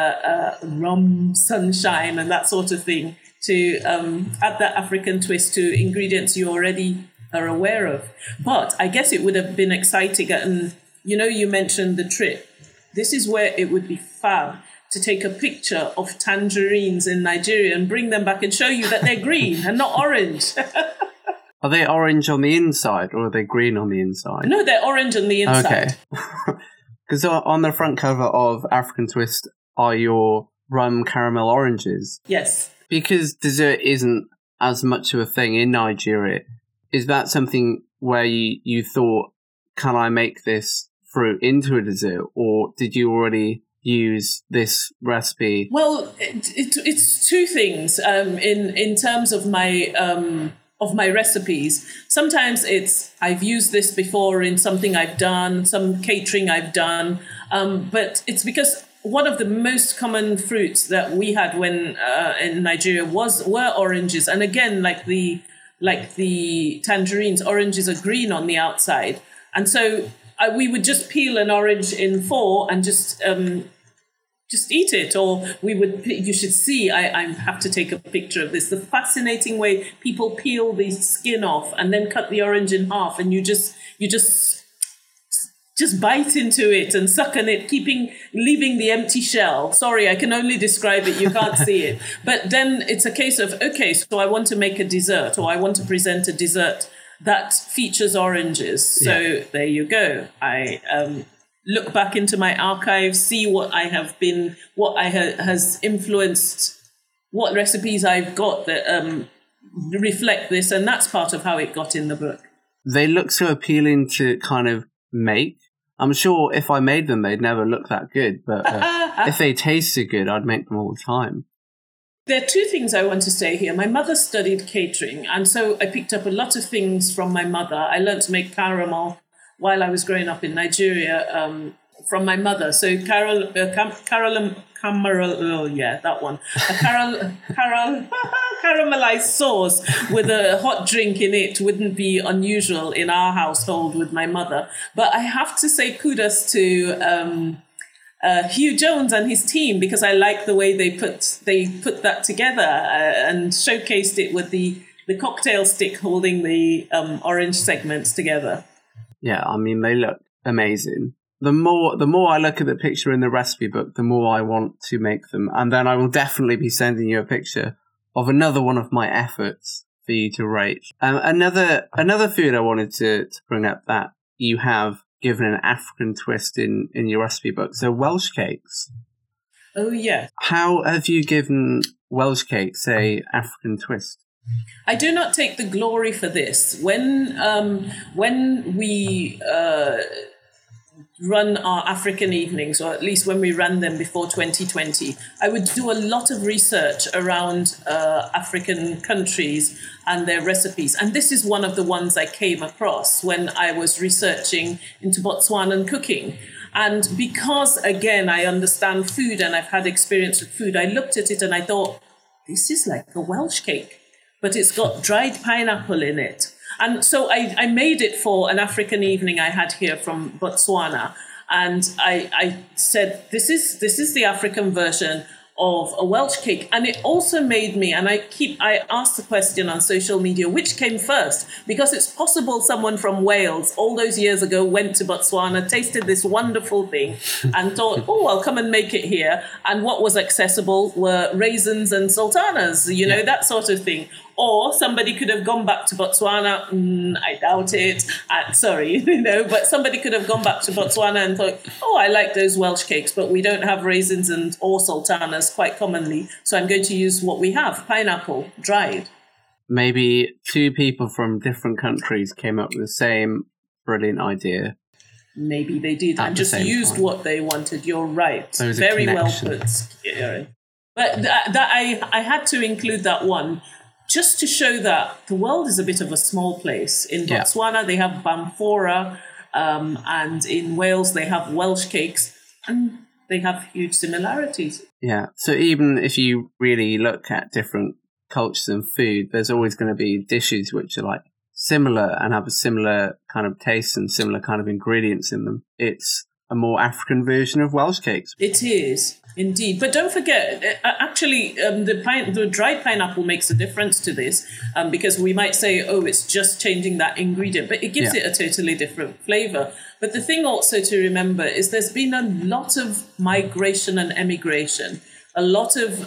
S2: rum, sunshine, and that sort of thing to add that African twist to ingredients you already are aware of. But I guess it would have been exciting. And, you mentioned the trip. This is where it would be fab to take a picture of tangerines in Nigeria and bring them back and show you that they're green and not orange.
S1: Are they orange on the inside or are they green on the inside?
S2: No, they're orange on the inside.
S1: Okay. Because on the front cover of African Twist are your rum caramel oranges.
S2: Yes.
S1: Because dessert isn't as much of a thing in Nigeria, is that something where you thought, can I make this fruit into a dessert? Or did you already use this recipe?
S2: Well, it's two things in terms of my recipes. Sometimes I've used this before in something I've done, some catering I've done, but it's because one of the most common fruits that we had when in Nigeria were oranges, and again, like the tangerines, oranges are green on the outside, and so we would just peel an orange in four and just eat it, or you should see, I have to take a picture of this, the fascinating way people peel the skin off and then cut the orange in half, and you just bite into it and suck on it, leaving the empty shell. Sorry, I can only describe it, you can't see it. But then it's a case of, okay, so I want to make a dessert, or I want to present a dessert that features oranges. So There you go. I look back into my archives, see what has influenced, what recipes I've got that reflect this, and that's part of how it got in the book.
S1: They look so appealing to kind of make. I'm sure if I made them, they'd never look that good, but if they tasted good, I'd make them all the time.
S2: There are two things I want to say here. My mother studied catering, and so I picked up a lot of things from my mother. I learned to make caramel while I was growing up in Nigeria from my mother. So caramelized sauce with a hot drink in it wouldn't be unusual in our household with my mother. But I have to say kudos to Hugh Jones and his team, because I like the way they put that together and showcased it with the cocktail stick holding the orange segments together.
S1: Yeah, I mean, they look amazing. the more I look at the picture in the recipe book, the more I want to make them. And then I will definitely be sending you a picture of another one of my efforts for you to rate. Another food I wanted to bring up that you have given an African twist in your recipe book. So Welsh cakes.
S2: Oh, yeah.
S1: How have you given Welsh cakes a African twist?
S2: I do not take the glory for this. When we run our African evenings, or at least when we ran them before 2020, I would do a lot of research around African countries and their recipes. And this is one of the ones I came across when I was researching into Botswanan cooking. And because, again, I understand food and I've had experience with food, I looked at it and I thought, this is like a Welsh cake, but it's got dried pineapple in it. And so I made it for an African evening I had here from Botswana. And I said, this is the African version of a Welsh cake. And it also made me, and I asked the question on social media, which came first? Because it's possible someone from Wales all those years ago went to Botswana, tasted this wonderful thing and thought, oh, I'll come and make it here. And what was accessible were raisins and sultanas, that sort of thing. Or somebody could have gone back to Botswana. I doubt it. But somebody could have gone back to Botswana and thought, oh, I like those Welsh cakes, but we don't have raisins or sultanas quite commonly. So I'm going to use what we have, pineapple, dried.
S1: Maybe two people from different countries came up with the same brilliant idea.
S2: Maybe they did and just used what they wanted. You're right. Very well put, Kieran. But that I had to include that one, just to show that the world is a bit of a small place. In Botswana, they have Bamfora, and in Wales, they have Welsh cakes, and they have huge similarities.
S1: Yeah, so even if you really look at different cultures and food, there's always going to be dishes which are like similar and have a similar kind of taste and similar kind of ingredients in them. It's a more African version of Welsh cakes.
S2: It is. Indeed. But don't forget, the dried pineapple makes a difference to this, because we might say, oh, it's just changing that ingredient, but it gives it a totally different flavor. But the thing also to remember is there's been a lot of migration and emigration. A lot of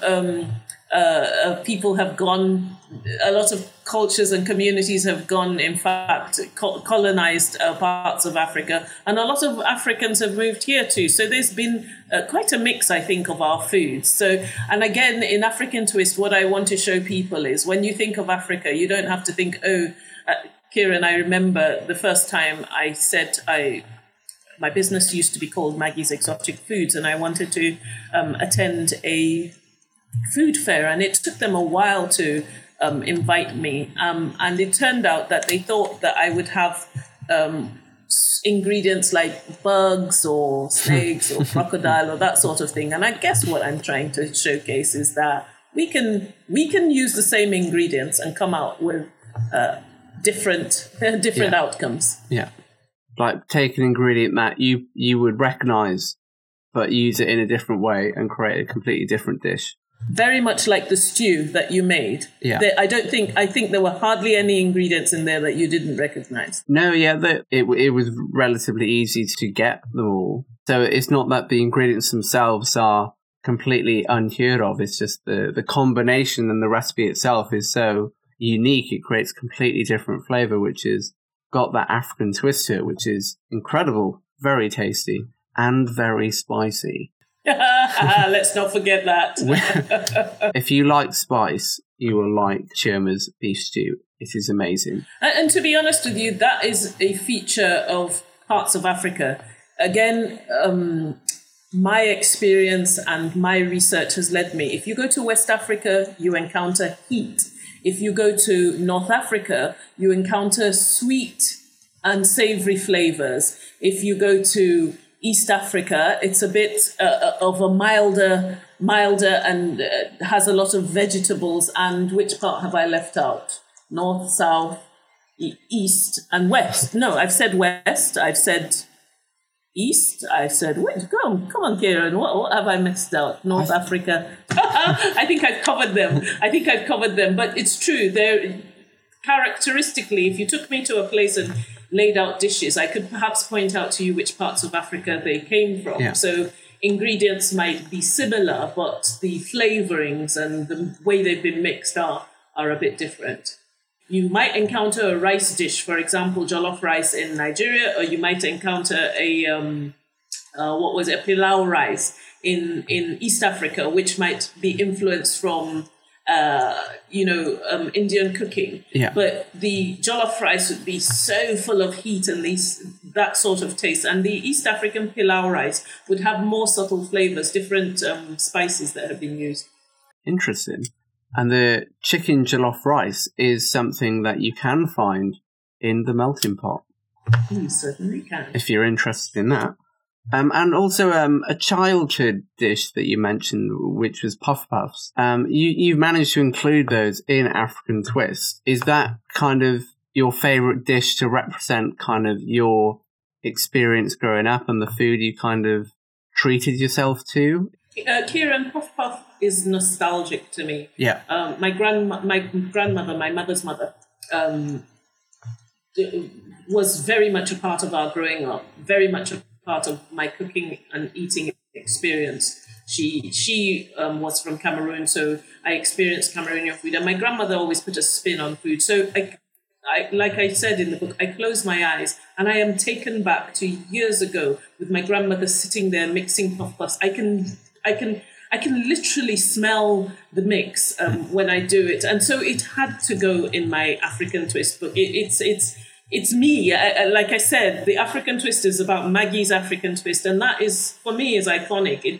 S2: people have gone, a lot of cultures and communities have gone, in fact, colonized parts of Africa, and a lot of Africans have moved here too. So there's been quite a mix, I think, of our foods. So, and again, in African Twist, what I want to show people is when you think of Africa, you don't have to think, Kieran, I remember the first time I said my business used to be called Maggie's Exotic Foods, and I wanted to attend a food fair, and it took them a while to invite me, and it turned out that they thought that I would have ingredients like bugs or snakes or crocodile or that sort of thing. And I guess what I'm trying to showcase is that we can use the same ingredients and come out with different outcomes.
S1: Yeah, like take an ingredient that you would recognize, but use it in a different way and create a completely different dish.
S2: Very much like the stew that you made.
S1: Yeah.
S2: I think there were hardly any ingredients in there that you didn't recognize.
S1: No, yeah, it was relatively easy to get them all. So it's not that the ingredients themselves are completely unheard of. It's just the combination and the recipe itself is so unique. It creates completely different flavor, which is got that African twist to it, which is incredible, very tasty, and very spicy.
S2: Let's not forget that.
S1: If you like spice, you will like Chirma's beef stew. It is amazing.
S2: And to be honest with you, that is a feature of parts of Africa. Again, my experience and my research has led me. If you go to West Africa, you encounter heat. If you go to North Africa, you encounter sweet and savory flavors. If you go to East Africa, it's a bit of a milder and has a lot of vegetables. And which part have I left out? North, South, East, and West. No, I've said West. I've said East. I've said, wait, come on, Kieran. What have I missed out? North Africa. I think I've covered them. But it's true. They're characteristically, if you took me to a place and laid out dishes, I could perhaps point out to you which parts of Africa they came from.
S1: Yeah.
S2: So ingredients might be similar, but the flavorings and the way they've been mixed are a bit different. You might encounter a rice dish, for example, jollof rice in Nigeria, or you might encounter a pilau rice in East Africa, which might be influenced from Indian cooking.
S1: Yeah.
S2: But the jollof rice would be so full of heat and that sort of taste. And the East African pilau rice would have more subtle flavors, different spices that have been used.
S1: Interesting. And the chicken jollof rice is something that you can find in the melting pot.
S2: You certainly can.
S1: If you're interested in that. And also a childhood dish that you mentioned, which was puff puffs. You've managed to include those in African Twist. Is that kind of your favourite dish to represent kind of your experience growing up and the food you kind of treated yourself to?
S2: Kieran, puff puff is nostalgic to me.
S1: Yeah.
S2: My grandmother, my mother's mother, was very much a part of our growing up, very much a part of my cooking and eating experience. She was from Cameroon, so I experienced Cameroonian food. And my grandmother always put a spin on food. So I like I said in the book, I close my eyes and I am taken back to years ago with my grandmother sitting there mixing puff puffs. I can literally smell the mix when I do it. And so it had to go in my African Twist book. It's me. Like I said, the African Twist is about Maggie's African Twist. And that is, for me, is iconic. It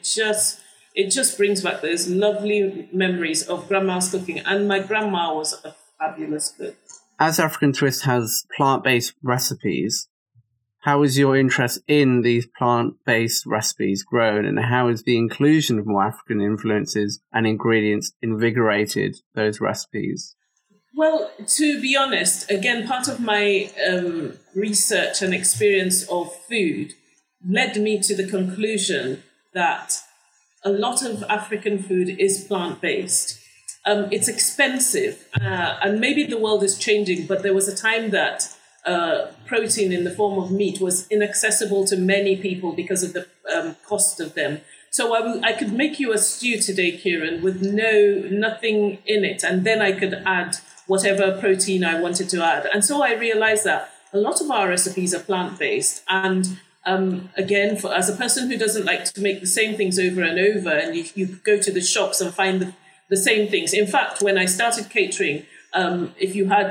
S2: just brings back those lovely memories of grandma's cooking. And my grandma was a fabulous cook.
S1: As African Twist has plant-based recipes, how is your interest in these plant-based recipes grown, and how has the inclusion of more African influences and ingredients invigorated those recipes?
S2: Well, to be honest, again, part of my research and experience of food led me to the conclusion that a lot of African food is plant-based. It's expensive, and maybe the world is changing, but there was a time that protein in the form of meat was inaccessible to many people because of the cost of them. So I could make you a stew today, Kieran, with nothing in it, and then I could add whatever protein I wanted to add. And so I realized that a lot of our recipes are plant-based. And again, as a person who doesn't like to make the same things over and over, and you go to the shops and find the same things. In fact, when I started catering, if you had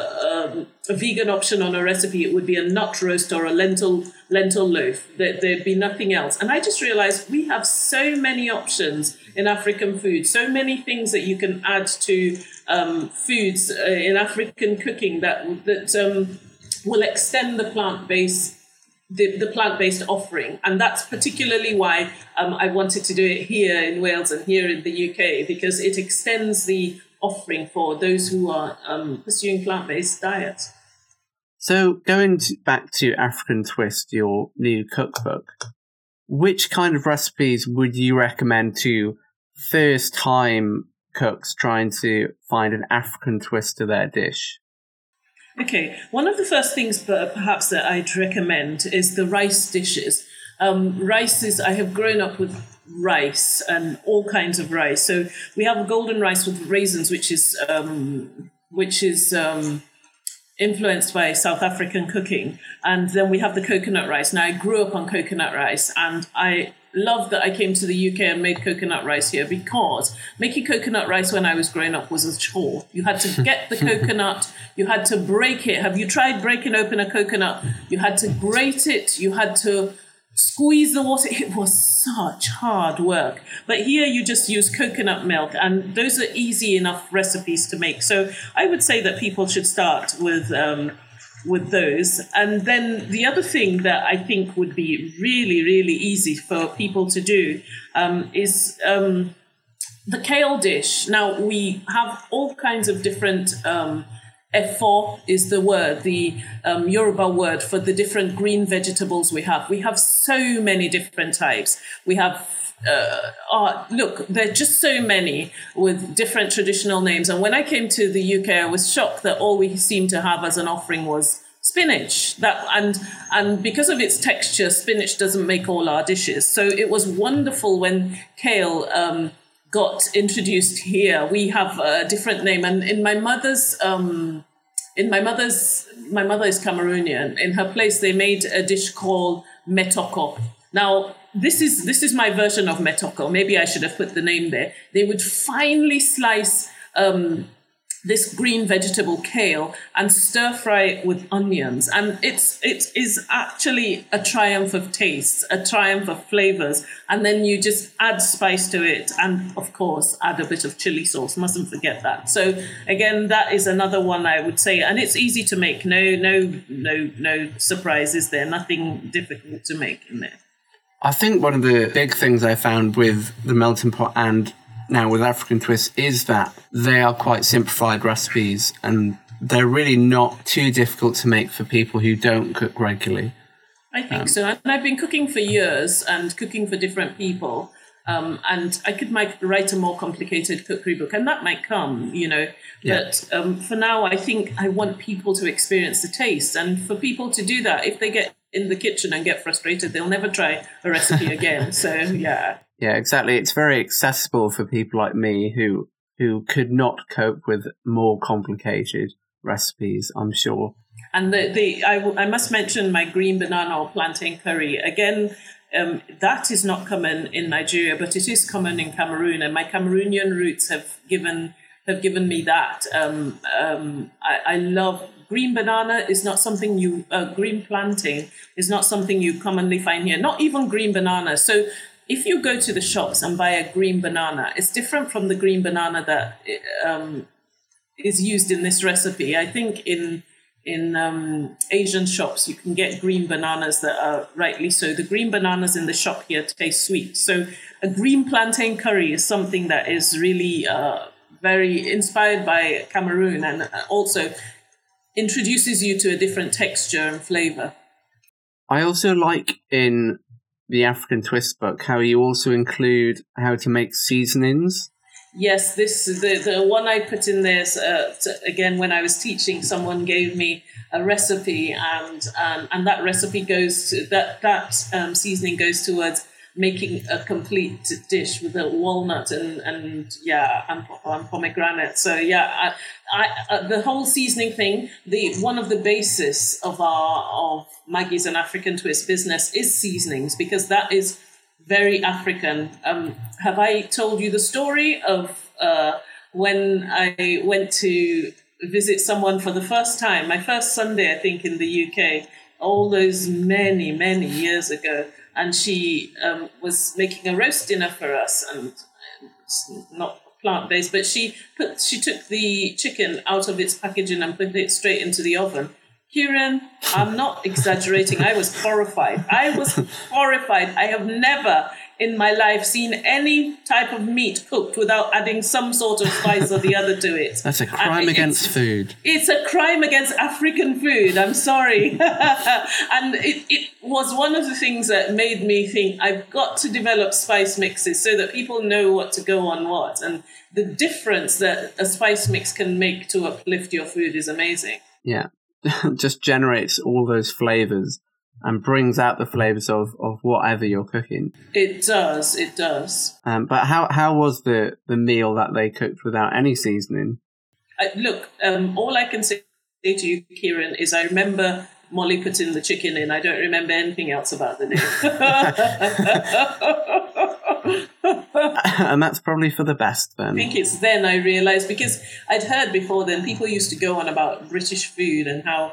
S2: a vegan option on a recipe, it would be a nut roast or a lentil loaf. There'd be nothing else. And I just realized we have so many options in African food, so many things that you can add to foods in African cooking that will extend the plant-based the plant-based offering. And that's particularly why I wanted to do it here in Wales and here in the UK, because it extends the offering for those who are pursuing plant-based diets.
S1: So going back to African Twist, your new cookbook, which kind of recipes would you recommend to first-time cooks trying to find an African twist to their dish?
S2: Okay, one of the first things perhaps that I'd recommend is the rice dishes. I have grown up with rice and all kinds of rice. So we have golden rice with raisins, which is influenced by South African cooking. And then we have the coconut rice. Now, I grew up on coconut rice, and I love that I came to the UK and made coconut rice here, because making coconut rice when I was growing up was a chore. You had to get the coconut, you had to break it. Have you tried breaking open a coconut? You had to grate it, you had to squeeze the water. It was such hard work. But here you just use coconut milk, and those are easy enough recipes to make. So I would say that people should start with those. And then the other thing that I think would be really, really easy for people to do is the kale dish. Now, we have all kinds of different Efo is the word, the Yoruba word for the different green vegetables we have. We have so many different types. We have, look, there are just so many with different traditional names. And when I came to the UK, I was shocked that all we seemed to have as an offering was spinach. And because of its texture, spinach doesn't make all our dishes. So it was wonderful when kale got introduced here. We have a different name, and in my mother is Cameroonian. In her place, they made a dish called metoko. Now, this is my version of metoko. Maybe I should have put the name there. They would finely slice this green vegetable kale and stir fry it with onions. And it is actually a triumph of taste, a triumph of flavors. And then you just add spice to it. And of course, add a bit of chili sauce. Mustn't forget that. So again, that is another one I would say. And it's easy to make. No surprises there. Nothing difficult to make in there.
S1: I think one of the big things I found with the melting pot and now with African Twist is that they are quite simplified recipes and they're really not too difficult to make for people who don't cook regularly.
S2: I think so. And I've been cooking for years and cooking for different people. And I could write a more complicated cookery book, and that might come, Yeah. But for now, I think I want people to experience the taste. And for people to do that, if they get in the kitchen and get frustrated, they'll never try a recipe again. So, yeah.
S1: Yeah, exactly. It's very accessible for people like me who could not cope with more complicated recipes, I'm sure.
S2: And I must mention my green banana or plantain curry. Again, that is not common in Nigeria, but it is common in Cameroon. And my Cameroonian roots have given me that. I love green banana is not something green plantain is not something you commonly find here. Not even green banana. So if you go to the shops and buy a green banana, it's different from the green banana that is used in this recipe. I think in Asian shops, you can get green bananas that are rightly so. The green bananas in the shop here taste sweet. So a green plantain curry is something that is really very inspired by Cameroon and also introduces you to a different texture and flavor.
S1: I also like in the African Twist book how you also include how to make seasonings.
S2: Yes, the one I put in there is, again, when I was teaching, someone gave me a recipe, and that recipe goes to that seasoning goes towards making a complete dish with a walnut and pomegranate. So yeah, I the whole seasoning thing. One of the basis of Maggie's and African Twist business is seasonings, because that is very African. Have I told you the story of when I went to visit someone for the first time, my first Sunday, I think, in the UK, all those many, many years ago, and she was making a roast dinner for us, and it's not plant-based, but she took the chicken out of its packaging and put it straight into the oven. Kieran, I'm not exaggerating. I was horrified. I have never in my life seen any type of meat cooked without adding some sort of spice or the other to it.
S1: That's a crime against food.
S2: It's a crime against African food. I'm sorry. And it was one of the things that made me think I've got to develop spice mixes so that people know what to go on what. And the difference that a spice mix can make to uplift your food is amazing.
S1: Yeah. Just generates all those flavors and brings out the flavors of whatever you're cooking.
S2: It does.
S1: But how was the meal that they cooked without any seasoning?
S2: All I can say to you, Kieran, is I remember Molly putting the chicken in. I don't remember anything else about the dish.
S1: And that's probably for the best then.
S2: I think it's then I realised, because I'd heard before then people used to go on about British food and how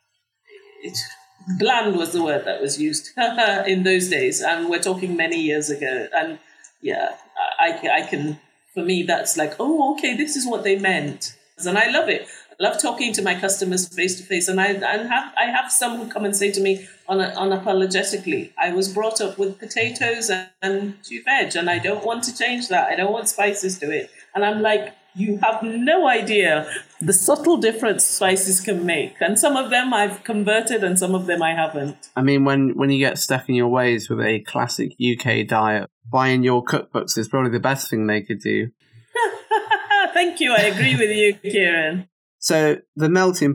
S2: bland was the word that was used in those days, and we're talking many years ago. And yeah, I can, for me, that's like, oh, okay, this is what they meant, and I love it. I love talking to my customers face to face, and I have some who come and say to me unapologetically, I was brought up with potatoes and veg, and I don't want to change that. I don't want spices to it. And I'm like, you have no idea the subtle difference spices can make. And some of them I've converted and some of them I haven't. I
S1: mean, when you get stuck in your ways with a classic UK diet, buying your cookbooks is probably the best thing they could do.
S2: Thank you. I agree with you, Kieran.
S1: So the melting pot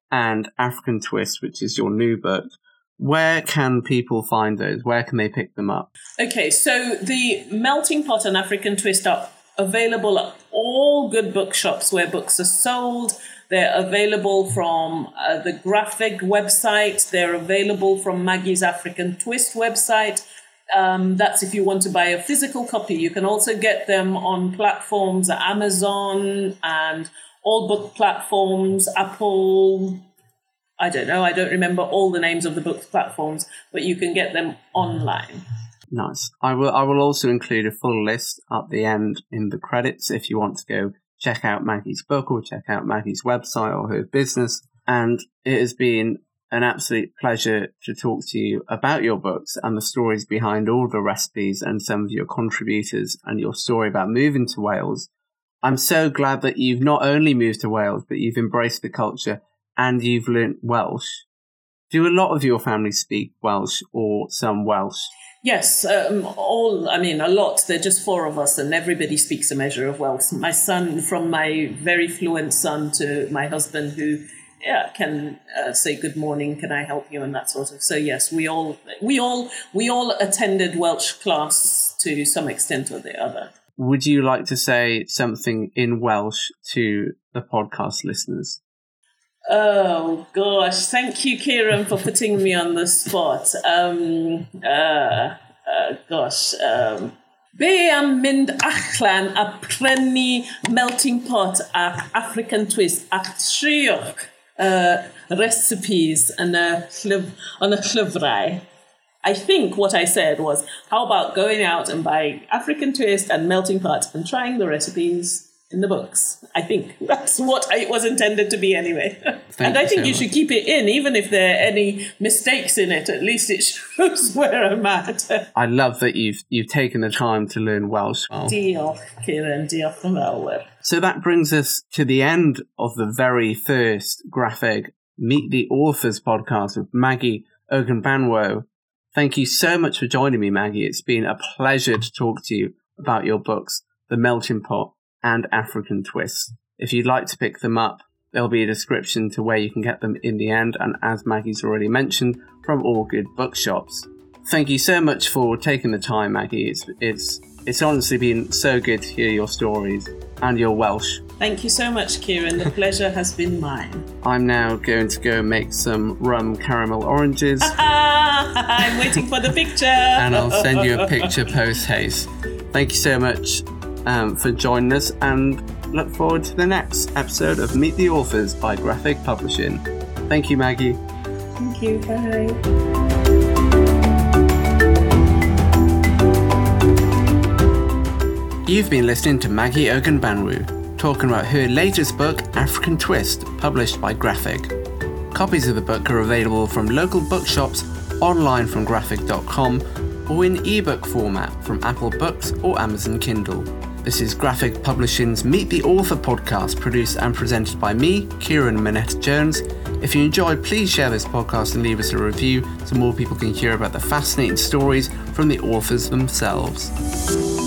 S1: and African Twist, which is your new book. Where can people find those? Where can they pick them up?
S2: Okay, so the Melting Pot and African Twist are available at all good bookshops where books are sold. They're available from the Graphic website. They're available from Maggie's African Twist website. That's if you want to buy a physical copy. You can also get them on platforms at Amazon and all book platforms, Apple. I don't know. I don't remember all the names of the book platforms, but you can get them online.
S1: Nice. I will also include a full list at the end in the credits if you want to go check out Maggie's book or check out Maggie's website or her business. And it has been an absolute pleasure to talk to you about your books and the stories behind all the recipes and some of your contributors and your story about moving to Wales. I'm so glad that you've not only moved to Wales, but you've embraced the culture and you've learnt Welsh. Do a lot of your family speak Welsh or some Welsh?
S2: Yes, a lot. There are just 4 of us and everybody speaks a measure of Welsh. My son, from my very fluent son to my husband who can say good morning, can I help you, and that sort of. So yes, we all attended Welsh class to some extent or the other.
S1: Would you like to say something in Welsh to the podcast listeners?
S2: Oh gosh, thank you, Kieran, for putting me on the spot. Be am mynd allan a prynu Melting Pot a African Twist a triwch recipes on a llyfrau. I think what I said was, how about going out and buying African Twist and Melting Pot and trying the recipes in the books? I think that's what it was intended to be anyway. And I think you should keep it in, even if there are any mistakes in it. At least it shows where I'm at.
S1: I love that you've taken the time to learn Welsh.
S2: Diolch, Kieran. Diolch yn fawr.
S1: So that brings us to the end of the very first Graphic Meet the Authors podcast with Maggie Ogunbanwo. Thank you so much for joining me, Maggie. It's been a pleasure to talk to you about your books, The Melting Pot and African Twist. If you'd like to pick them up, there'll be a description to where you can get them in the end, and as Maggie's already mentioned, from all good bookshops. Thank you so much for taking the time, Maggie. It's honestly been so good to hear your stories and your Welsh.
S2: Thank you so much, Kieran. The pleasure has been mine.
S1: I'm now going to go make some rum caramel oranges.
S2: I'm waiting for the picture.
S1: And I'll send you a picture post-haste. Thank you so much for joining us, and look forward to the next episode of Meet the Authors by Graphic Publishing. Thank you, Maggie.
S2: Thank you. Bye.
S1: You've been listening to Maggie Ogunbanwo, talking about her latest book, African Twist, published by Graphic. Copies of the book are available from local bookshops, online from graphic.com, or in ebook format from Apple Books or Amazon Kindle. This is Graphic Publishing's Meet the Author podcast, produced and presented by me, Kieran Minette-Jones. If you enjoyed, please share this podcast and leave us a review so more people can hear about the fascinating stories from the authors themselves.